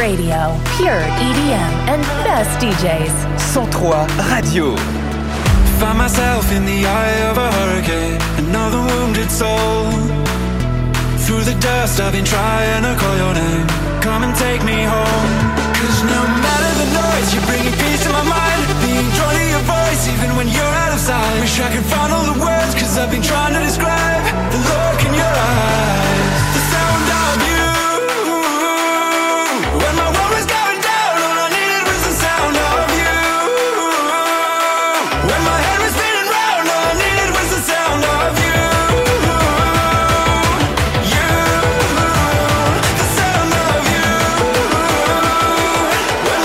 Radio, pure EDM and best DJs. 103 Radio. Find myself in the eye of a hurricane, another wounded soul. Through the dust I've been trying to call your name. Come and take me home. Cause no matter the noise, you're bringing peace to my mind. Being drawn to your voice even when you're out of sight. Wish I could find all the words, cause I've been trying to describe the look in your eyes. The sound of you. When my world was going down, all I needed was the sound of you. When my head was spinning round, all I needed was the sound of you. You, the sound of you. When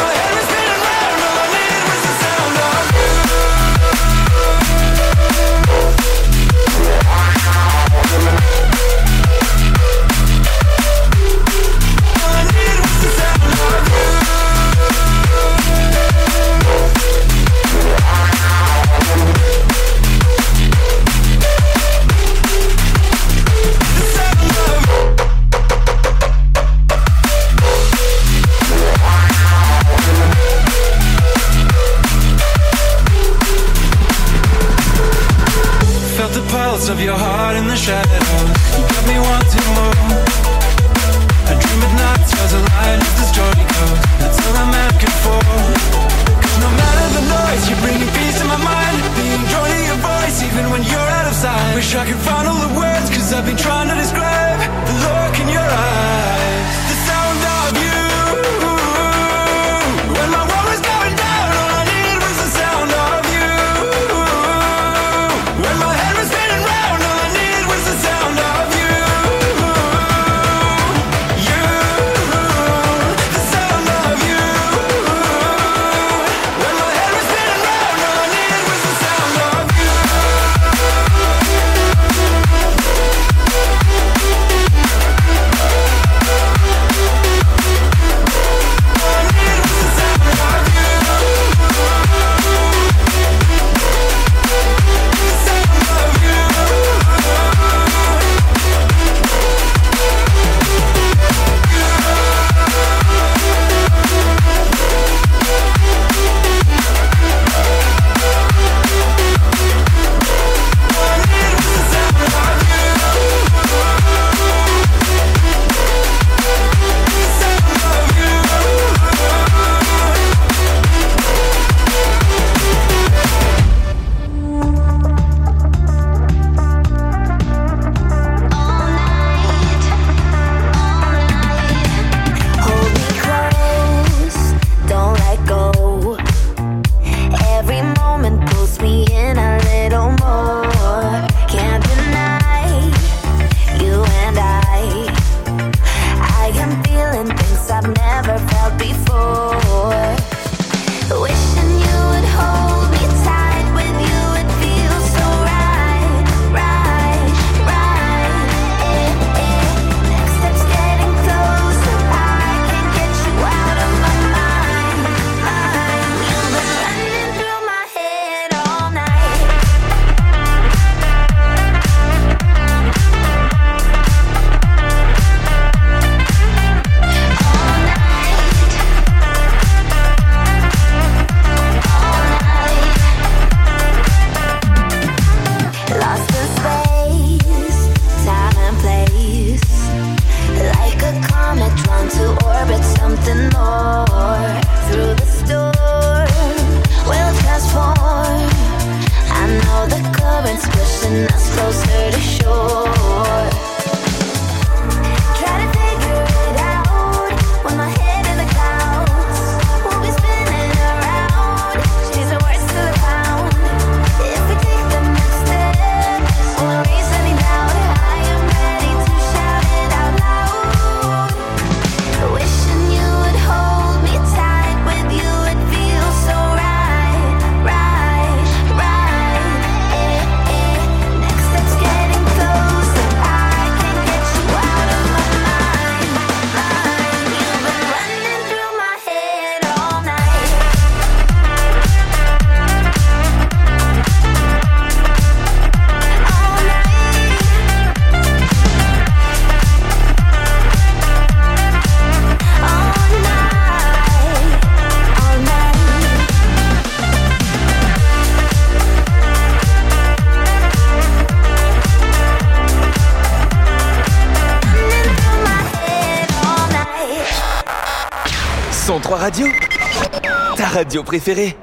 103 Radio, ta radio préférée.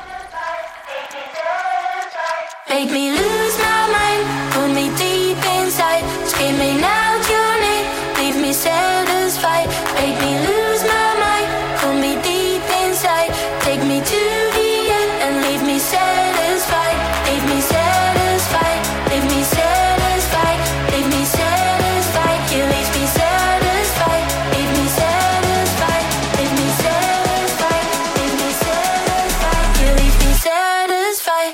Make me lose my mind, pull me deep inside, screaming out your name, leave me satisfied. Make me lose my mind, pull me deep inside, take me to the end and leave me satisfied. Leave me satisfied, leave me satisfied, leave me satisfied. You leave me satisfied, leave me satisfied, leave me satisfied, leave me satisfied. You leave me satisfied.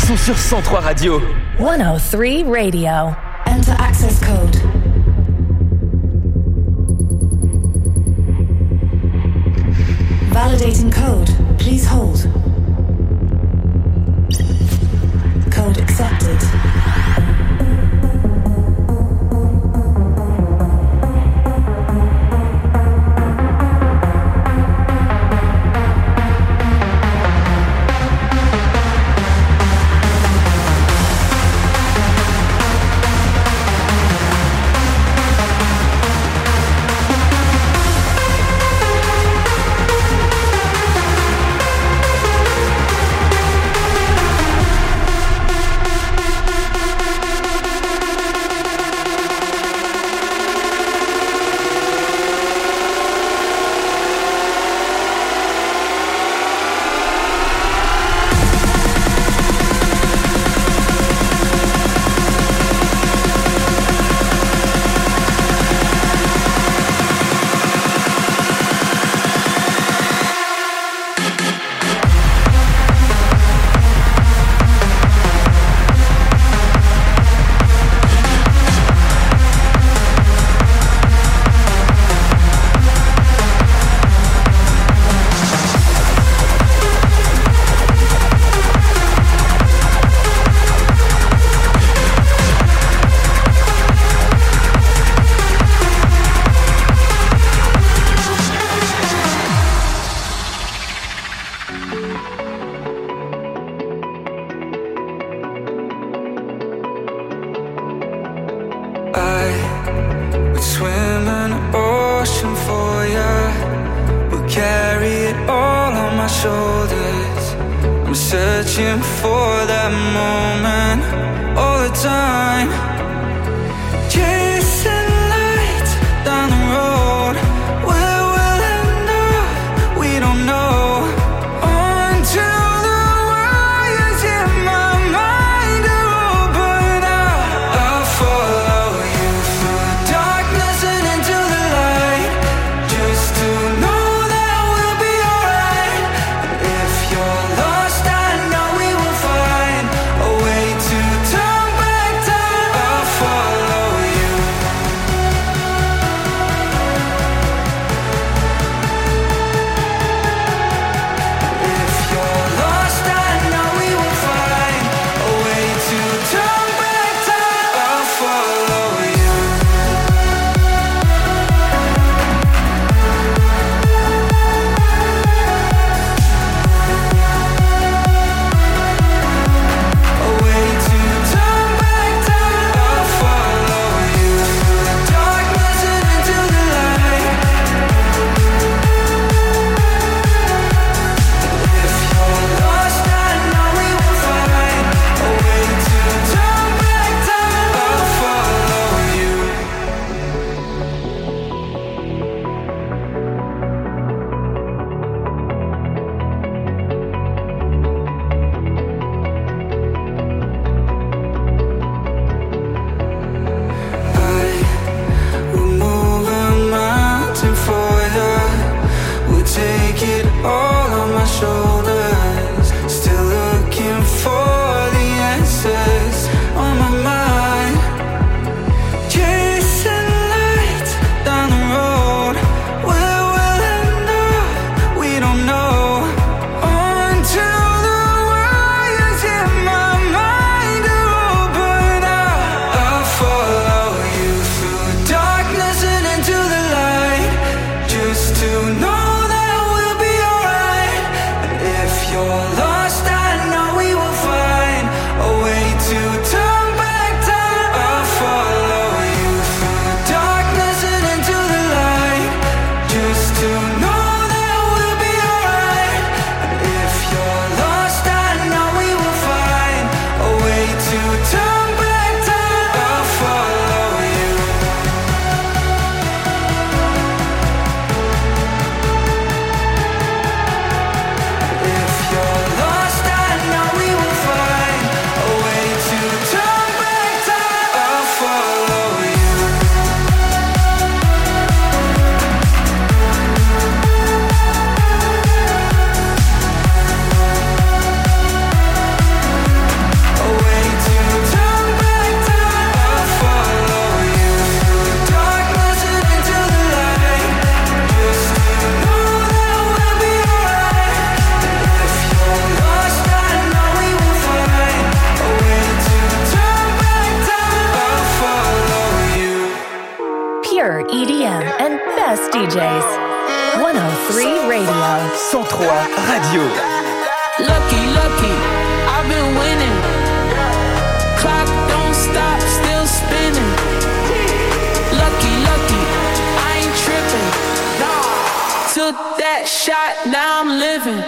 sont sur 103 Radio. 103 Radio. Enter access code. Validating code. Please hold. Code accepted. 103 Radio. Lucky, lucky, I've been winning. Clock don't stop, still spinning. Lucky, lucky, I ain't tripping. Took that shot, now I'm living.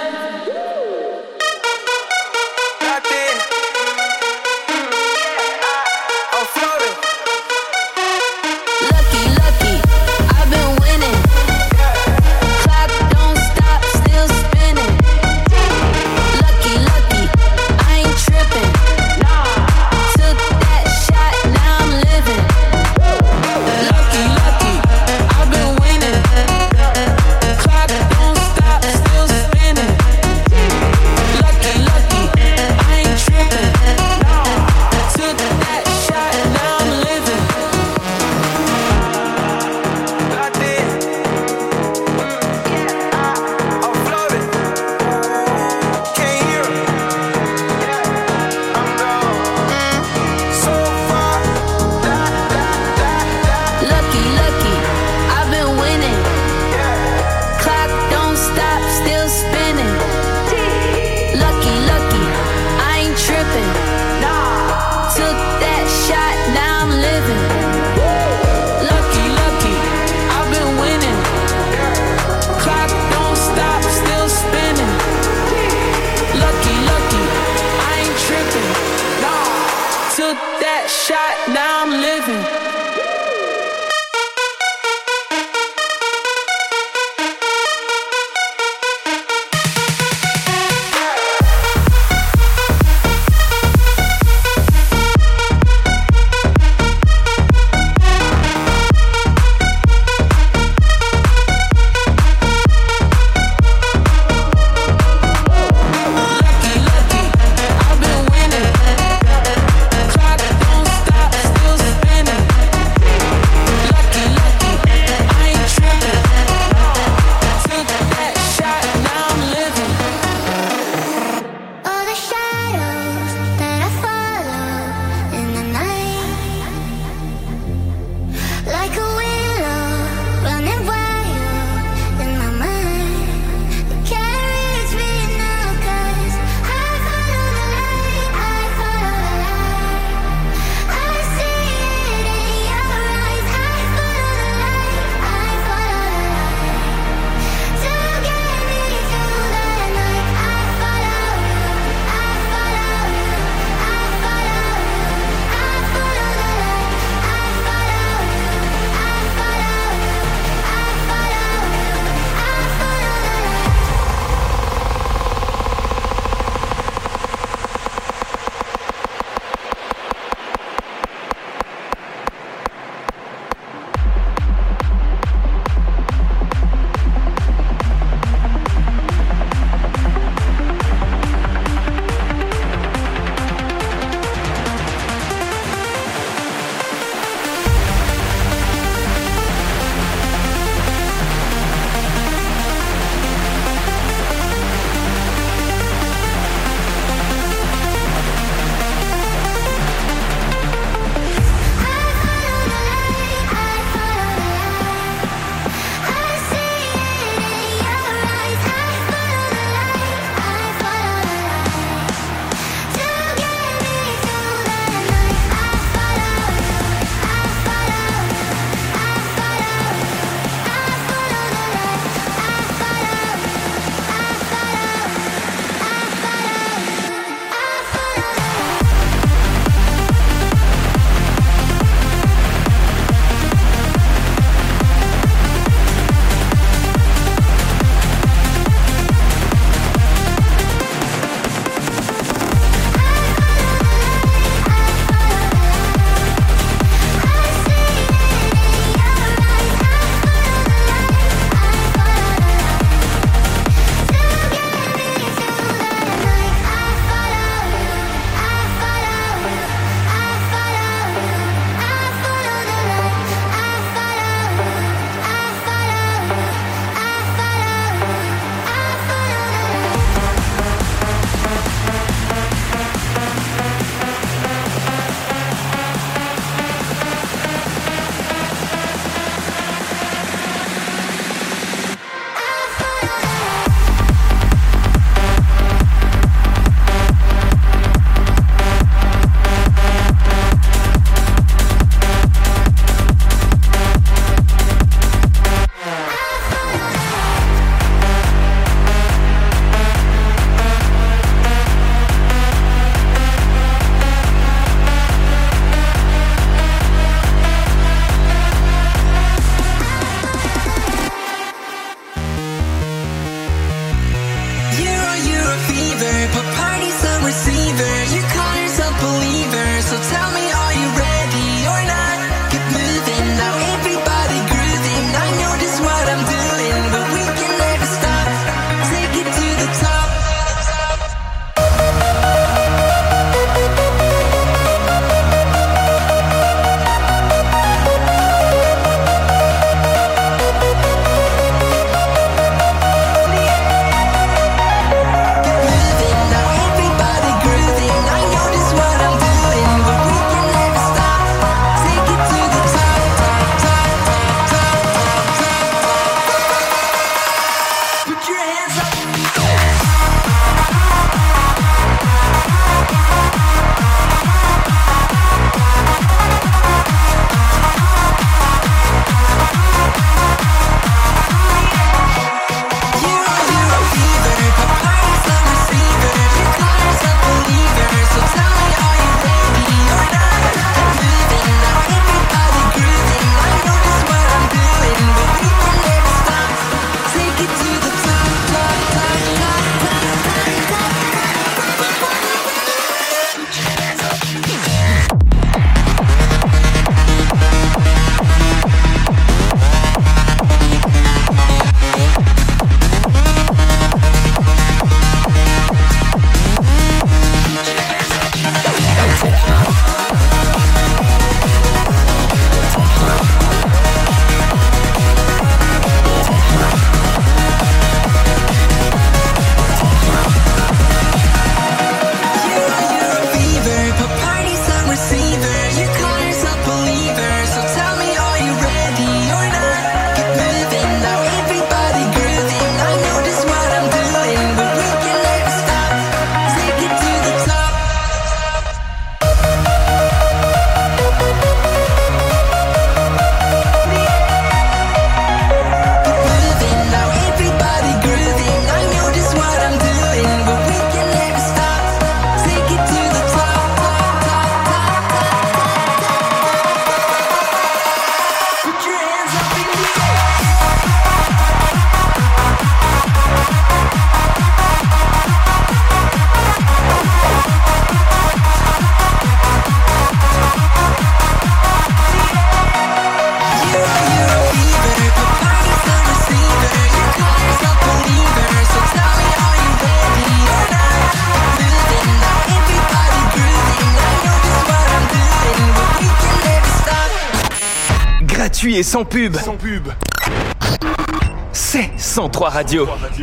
Spinning. gratuit et sans pub. C'est 103 Radio.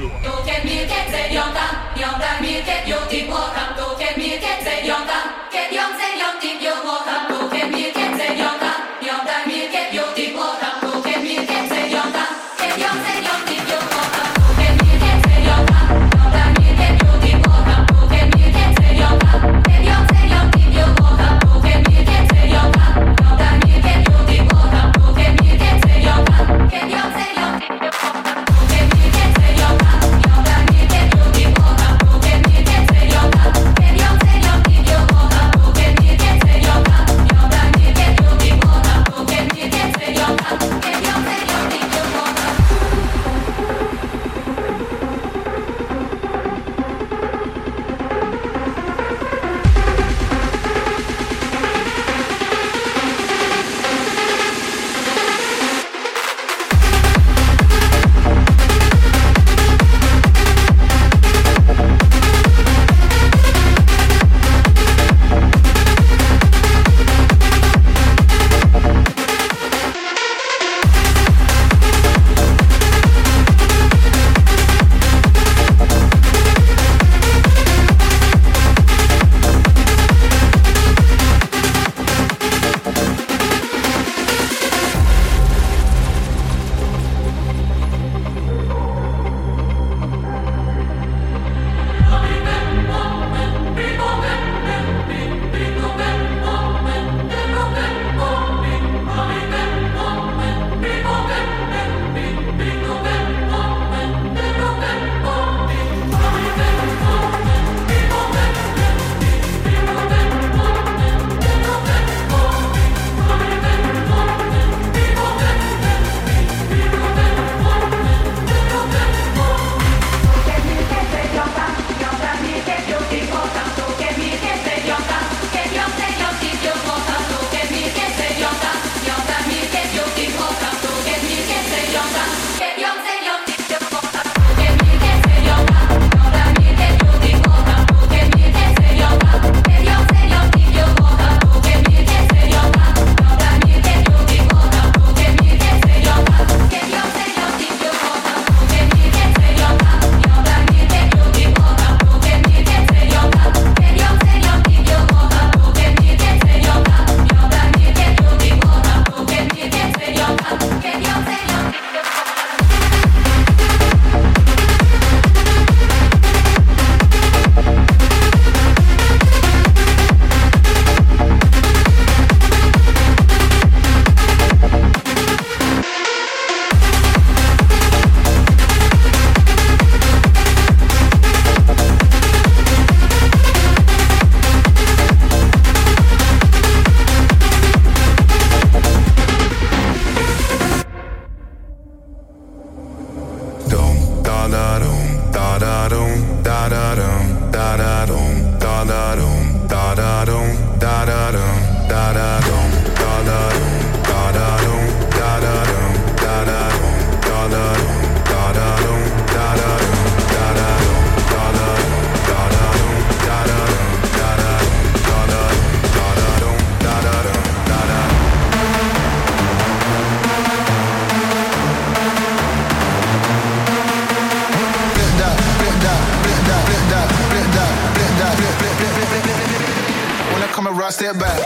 Step back.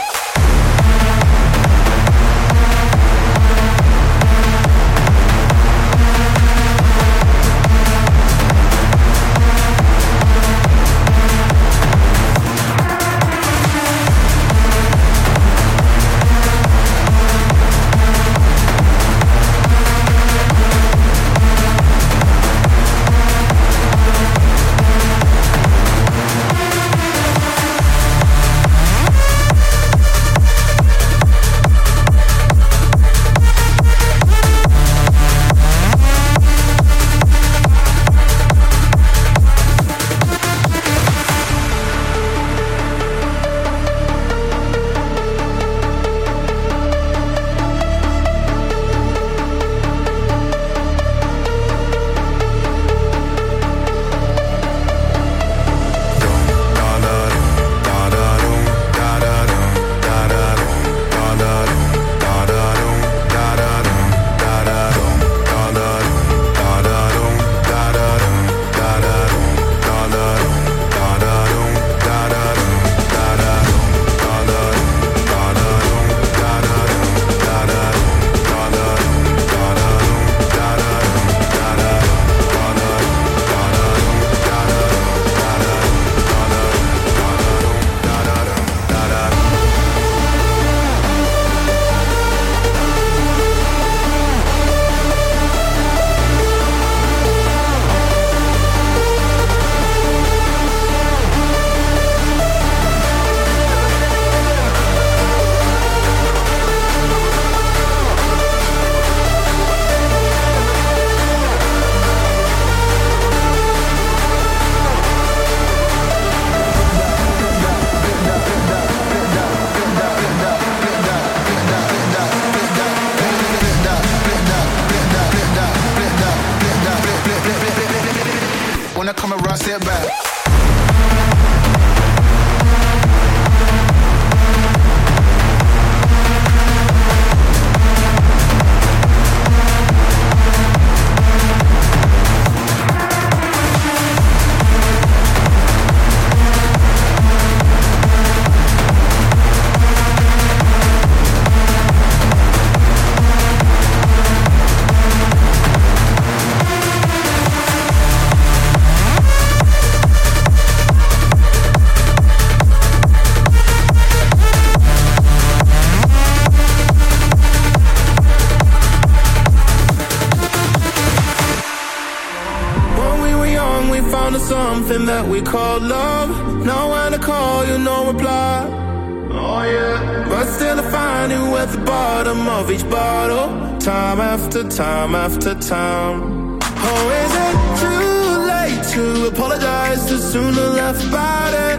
something that we call love. Now when I call you, no reply. Oh yeah. But still I find you at the bottom of each bottle, time after time after time. Oh, is it too late to apologize? Too soon to laugh about it.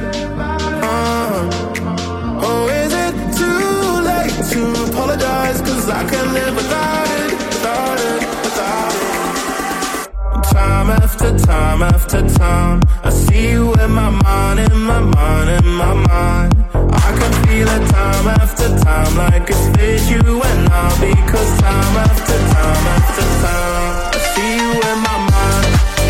Oh, is it too late to apologize? 'Cause I can't live without it, without it, without it. Time after time after time, I see you in my mind, in my mind, in my mind. I can feel it time after time, like it's with you and I. Because time after time after time, I see you in my mind.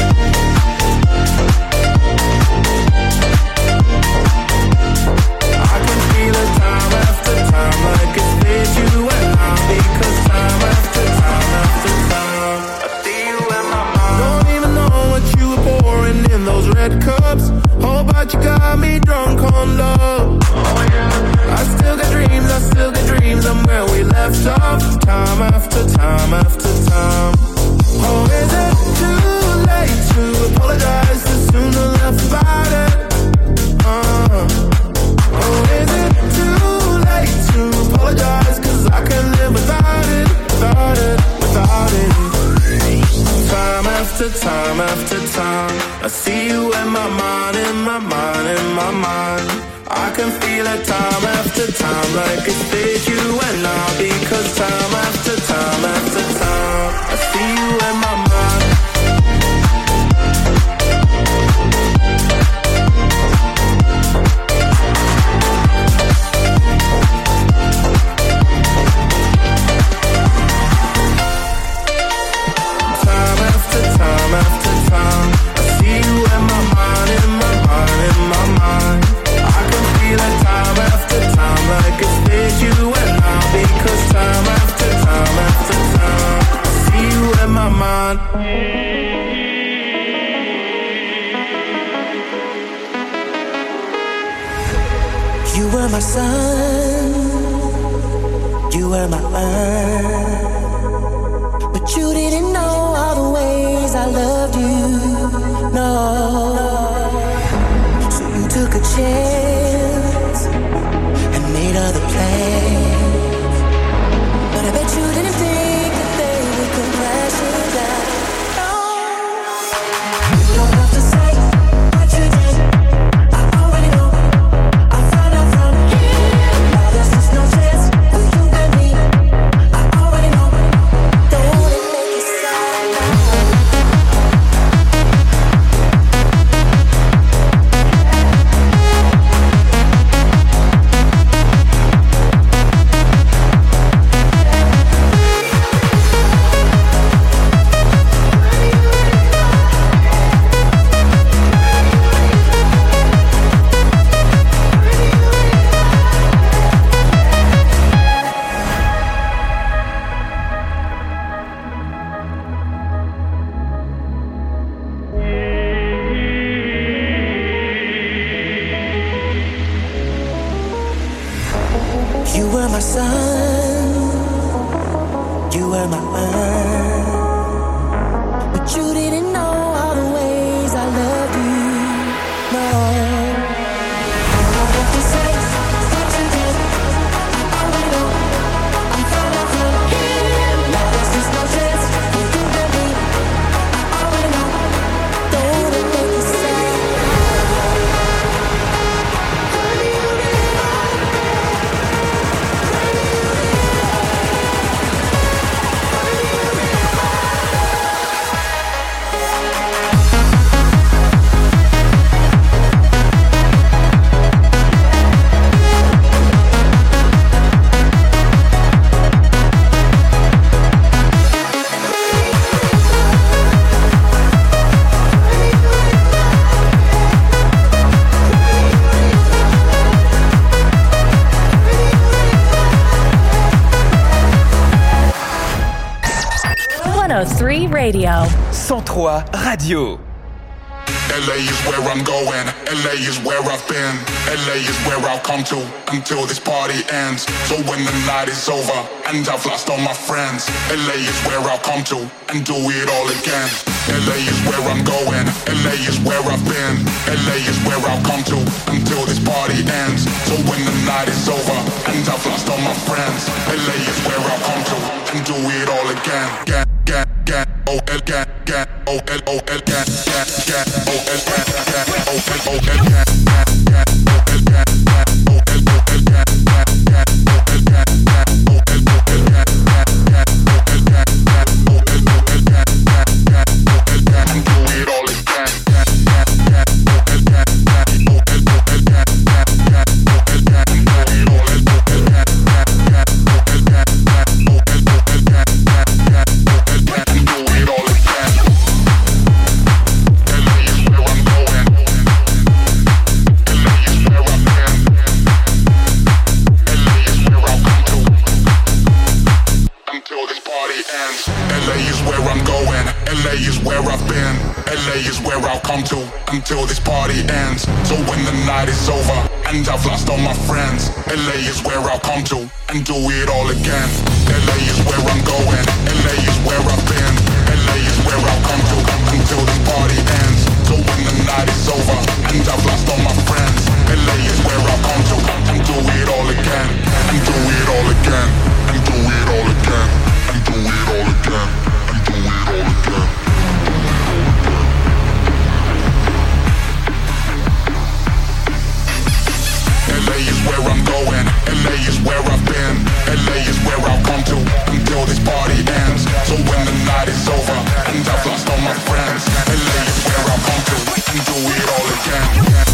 I can feel it time after time, like it's with you and I. Because time after time after time, I see you in my mind. Don't even know what you were pouring in those red cups. Oh, but you got me drunk on love. Oh yeah. I still got dreams, I'm where we left off. Time after time after time. Oh, is it too late to apologize? Too soon to laugh about it. Oh, is it too late to apologize? 'Cause I can't live without it, without it, without it. Time after time after time, I see you in my mind, in my mind, in my mind. I can feel it time after time, like it's with you and I. Because time after time after time, I see you in my mind. Time after time after time, I see you in my mind, in my mind, in my mind. I can feel it time after time, like it's with you and I. Because time after time after time, I see you in my mind. You were my sun, you were my earth, but you didn't know all the ways I loved you, no. So you took a chance and made other plans, but I bet you didn't think that they would come crashing down. No, you don't have to say what you did. I already know. I found out from here. Now there's just no chance for you and me. I already know. Don't it make you sad now? You were my sun, you were my earth, but you didn't know all the ways I loved you, no. I don't have to say what you did. I already know. I found out from here. Now there's just no chance for you and me. I already know. Don't it make you sad? Radio. 103 Radio. LA is where I'm going, LA is where I've been, LA is where I'll come to until this party ends. So when the night is over and I've lost all my friends, LA is where I'll come to and do it all again. LA is where I'm going, LA is where I've been, LA is where I'll come to until this party ends. So when the night is over and I've lost all my friends, LA is where I'll come to and do it all again. Oh, until this party ends. So when the night is over and I've lost all my friends, LA is where I'll come to and do it all again. LA is where I'm going, LA is where I've been, LA is where I'll come to until this party ends. So when the night is over and I've lost all my friends, LA is where I'll come to and do it all again. And do it all again. And do it all again. And do it all again. And do it all again. LA is where I'm going, LA is where I've been, LA is where I'll come to until this party ends. So when the night is over and I've lost all my friends, LA is where I'll come to and do it all again.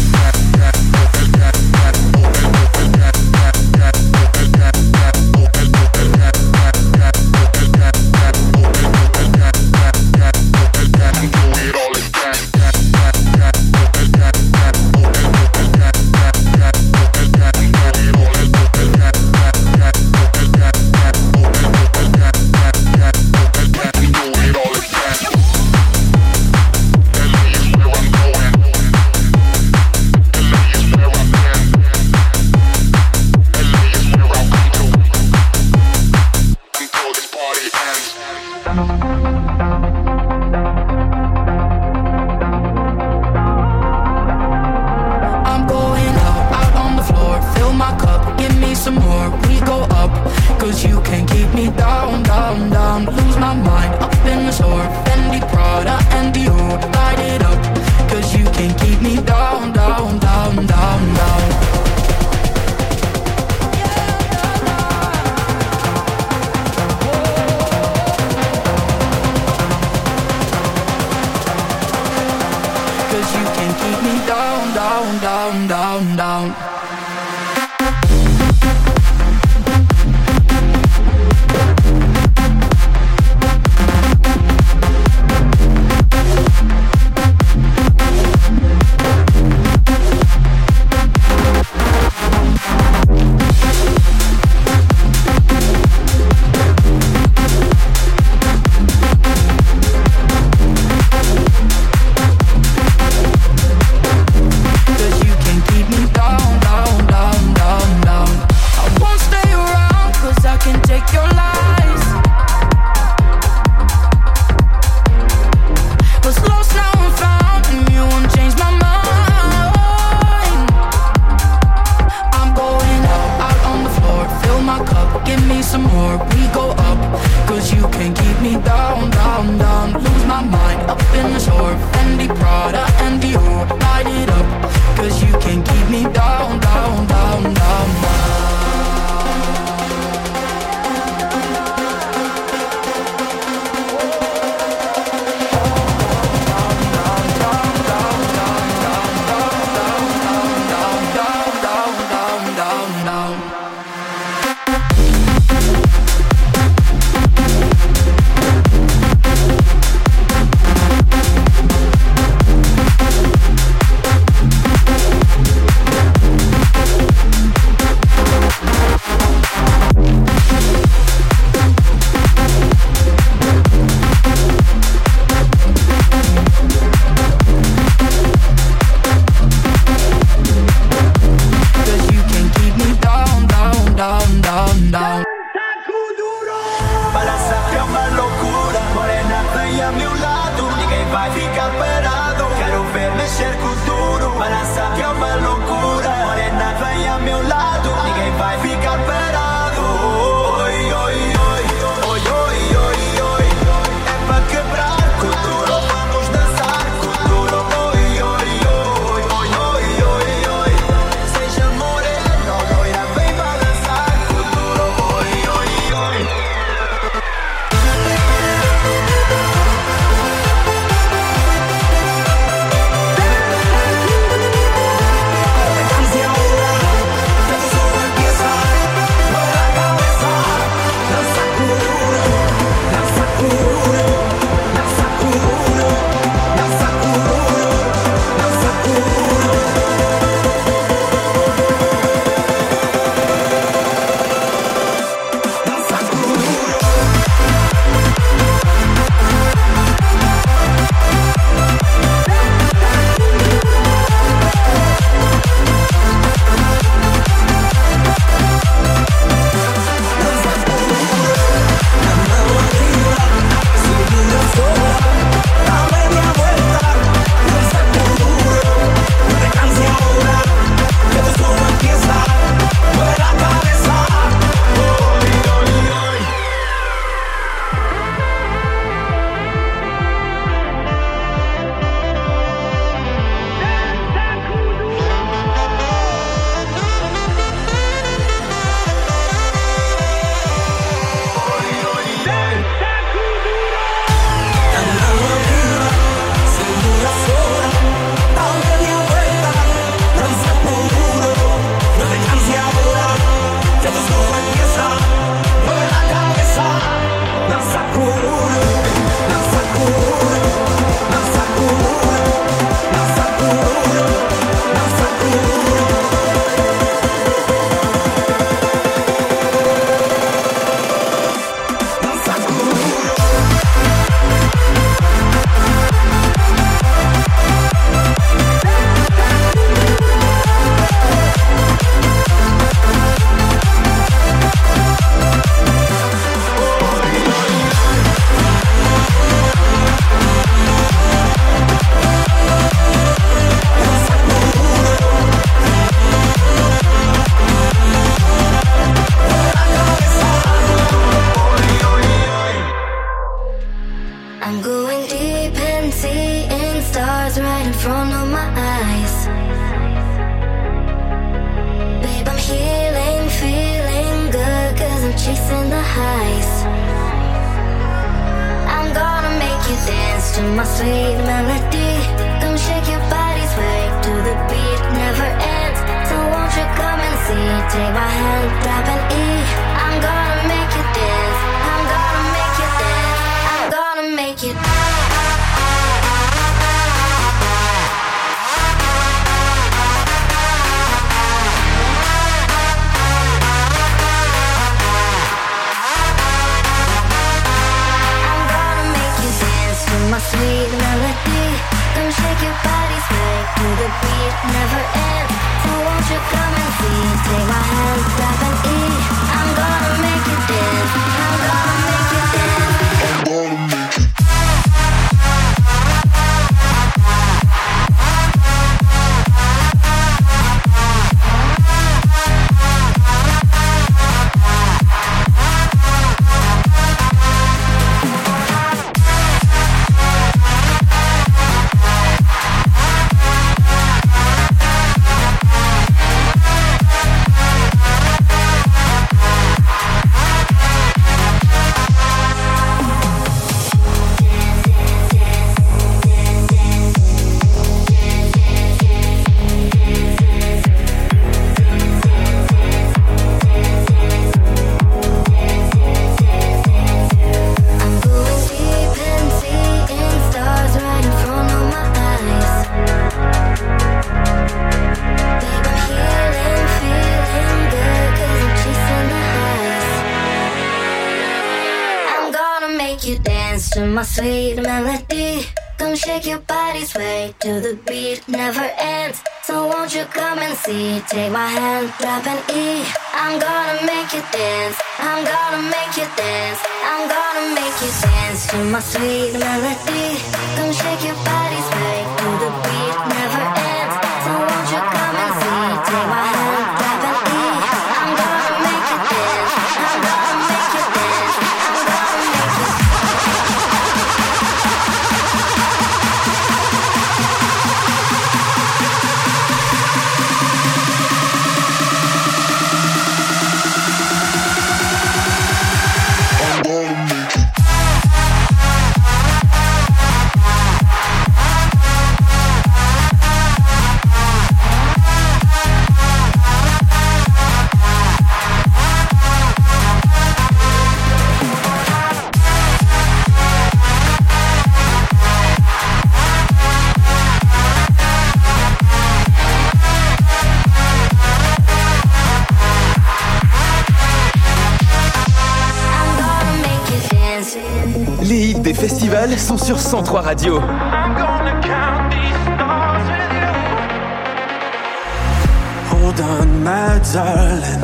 highs. I'm gonna make you dance to my sweet melody. Come shake your body, sway to the beat, never ends. So won't you come and see? Take my hand, grab an E. I'm gonna make you dance. I'm gonna make you dance. I'm gonna make you dance. My sweet melody, come shake your body, sway to the beat, never ends. So won't you come and see? Take my hand, grab an E. I'm gonna make you dance. I'm gonna make you dance. I'm gonna make you. My sweet melody, come shake your body, sway to the beat, never ends. So won't you come and see? Take my hand, grab an E. I'm gonna make you dance. I'm gonna make you dance. I'm gonna make you dance to my sweet melody. Come shake your body, sway to the beat, never ends. So won't you come and see? Take my hand, grab an E. I'm gonna make you dance. I'm gonna make you dance. I'm gonna make you dance. Les hits des festivals sont sur 103 Radio. Hold on, my darling.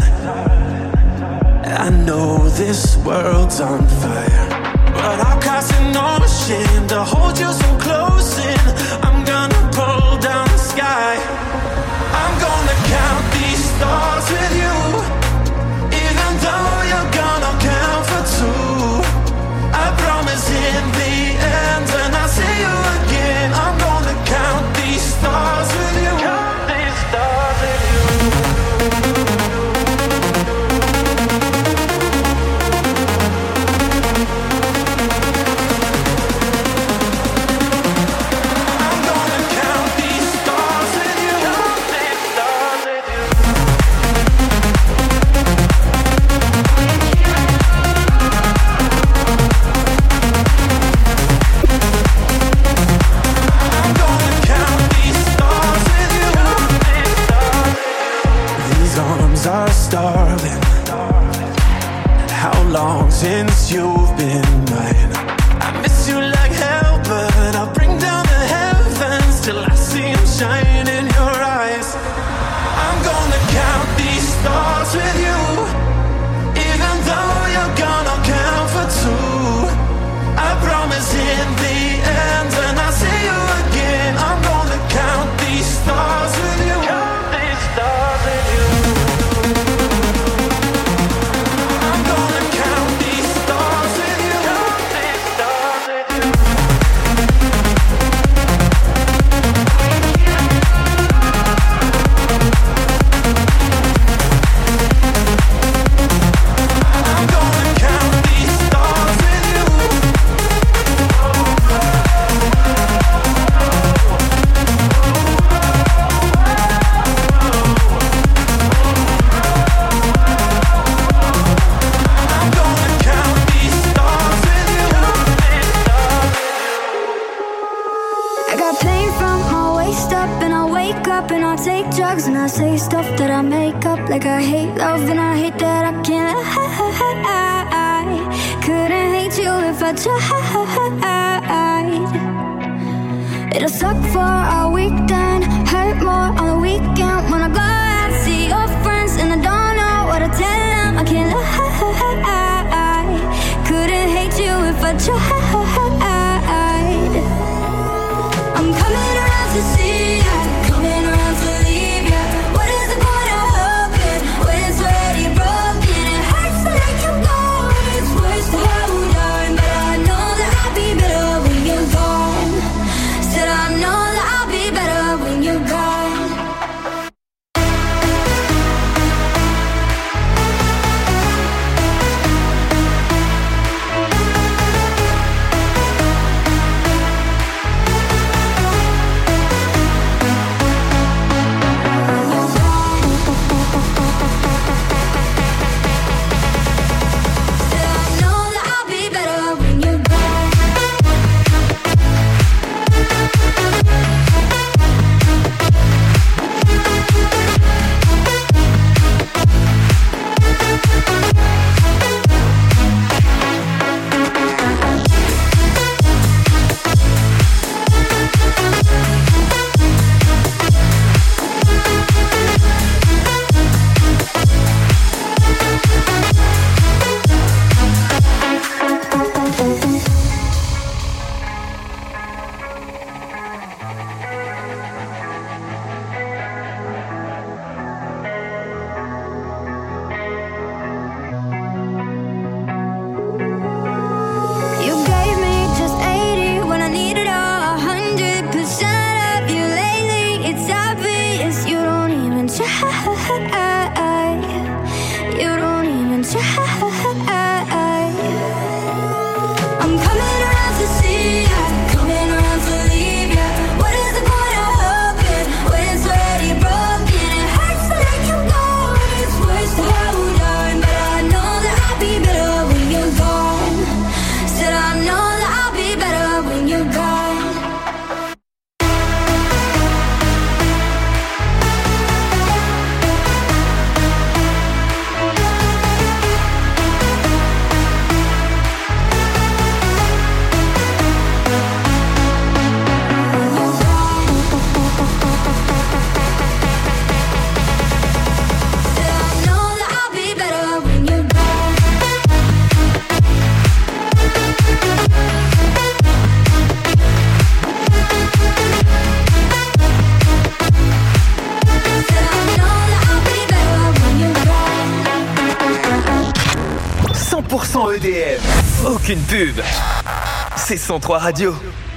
I know this world's on fire, but I'll cross an ocean to hold you so close in. I'm gonna pull down the sky. I'm gonna count these stars with you, even though you're gonna count for two. I promise in the end, when I see you again, I'm gonna count these stars with you. Count these stars with you. Are starving. How long since you've been mine? I miss you like hell, but I'll bring down the heavens till I see them shine in your eyes. I'm gonna count these stars with you, even though you're gonna count for two. I promise in the end, when I see you again, I'm gonna count these stars with you. Count these stars with you. I'm gonna count these stars. take drugs and I say stuff that I make up. Like I hate love and I hate that I can't lie. Couldn't hate you if I tried. It'll suck for a weekend, hurt more on the weekend. When I go out, see your friends and I don't know what to tell them. I can't lie. Couldn't hate you if I tried. I'm coming around to see ya, coming around to leave ya. What is the point of hoping when it's already broken? It hurts to let you go, it's worse to hold on. But I know that I'll be better when you're gone. Said I know that I'll be better when you're gone. EDM. Aucune pub. C'est 103 Radio.